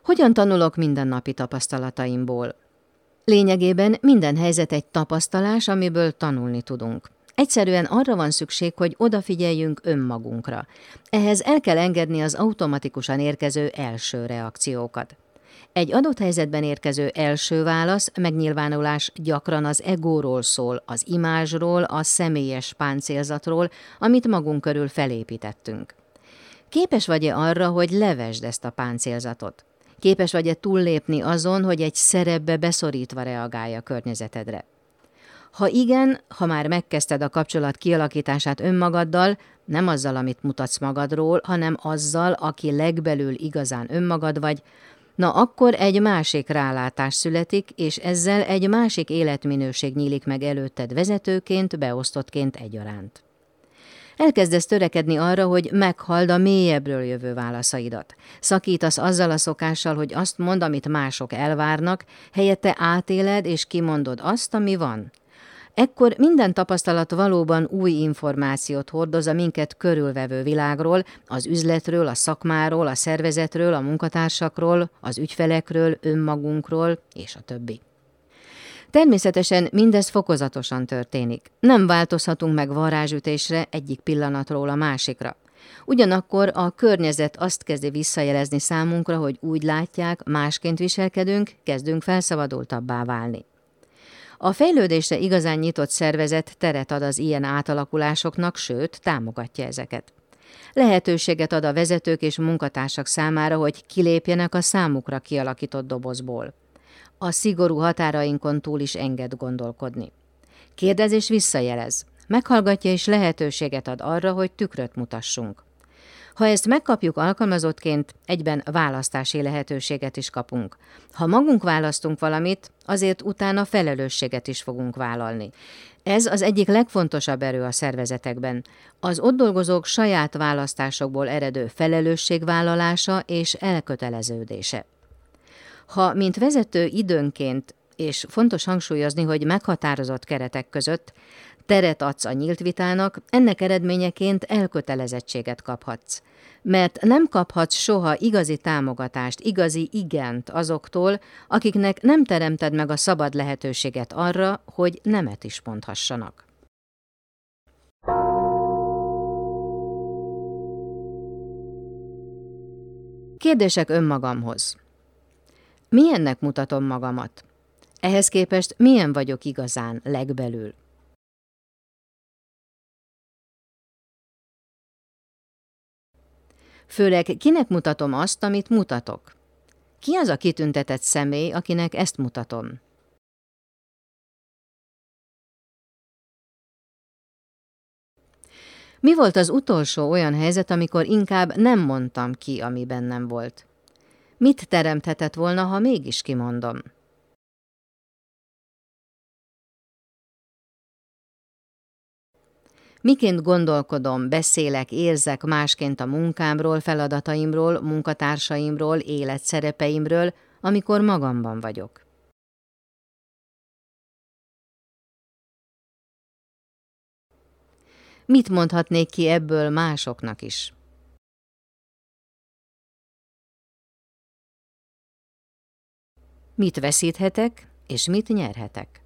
Hogyan tanulok mindennapi tapasztalataimból? Lényegében minden helyzet egy tapasztalás, amiből tanulni tudunk. Egyszerűen arra van szükség, hogy odafigyeljünk önmagunkra. Ehhez el kell engedni az automatikusan érkező első reakciókat. Egy adott helyzetben érkező első válasz, megnyilvánulás gyakran az egóról szól, az imázsról, a személyes páncélzatról, amit magunk körül felépítettünk. Képes vagy-e arra, hogy levesd ezt a páncélzatot? Képes vagy-e túllépni azon, hogy egy szerepbe beszorítva reagálj a környezetedre? Ha igen, ha már megkezdted a kapcsolat kialakítását önmagaddal, nem azzal, amit mutatsz magadról, hanem azzal, aki legbelül igazán önmagad vagy, na akkor egy másik rálátás születik, és ezzel egy másik életminőség nyílik meg előtted vezetőként, beosztottként egyaránt. Elkezdesz törekedni arra, hogy meghalld a mélyebbről jövő válaszaidat. Szakítasz azzal a szokással, hogy azt mondd, amit mások elvárnak, helyette átéled és kimondod azt, ami van. Ekkor minden tapasztalat valóban új információt hordoz a minket körülvevő világról, az üzletről, a szakmáról, a szervezetről, a munkatársakról, az ügyfelekről, önmagunkról és a többi. Természetesen mindez fokozatosan történik. Nem változhatunk meg varázsütésre egyik pillanatról a másikra. Ugyanakkor a környezet azt kezdi visszajelezni számunkra, hogy úgy látják, másként viselkedünk, kezdünk felszabadultabbá válni. A fejlődésre igazán nyitott szervezet teret ad az ilyen átalakulásoknak, sőt, támogatja ezeket. Lehetőséget ad a vezetők és munkatársak számára, hogy kilépjenek a számukra kialakított dobozból. A szigorú határainkon túl is enged gondolkodni. Kérdez és visszajelez. Meghallgatja és lehetőséget ad arra, hogy tükröt mutassunk. Ha ezt megkapjuk alkalmazottként, egyben választási lehetőséget is kapunk. Ha magunk választunk valamit, azért utána felelősséget is fogunk vállalni. Ez az egyik legfontosabb erő a szervezetekben. Az ott dolgozók saját választásokból eredő felelősségvállalása és elköteleződése. Ha, mint vezető időnként, és fontos hangsúlyozni, hogy meghatározott keretek között, teret adsz a nyílt vitának, ennek eredményeként elkötelezettséget kaphatsz. Mert nem kaphatsz soha igazi támogatást, igazi igent azoktól, akiknek nem teremted meg a szabad lehetőséget arra, hogy nemet is mondhassanak. Kérdések önmagamhoz. Milyennek mutatom magamat? Ehhez képest milyen vagyok igazán legbelül? Főleg kinek mutatom azt, amit mutatok? Ki az a kitüntetett személy, akinek ezt mutatom? Mi volt az utolsó olyan helyzet, amikor inkább nem mondtam ki, ami bennem volt? Mit teremthetett volna, ha mégis kimondom? Miként gondolkodom, beszélek, érzek másként a munkámról, feladataimról, munkatársaimról, életszerepeimről, amikor magamban vagyok? Mit mondhatnék ki ebből másoknak is? Mit veszíthetek, és mit nyerhetek?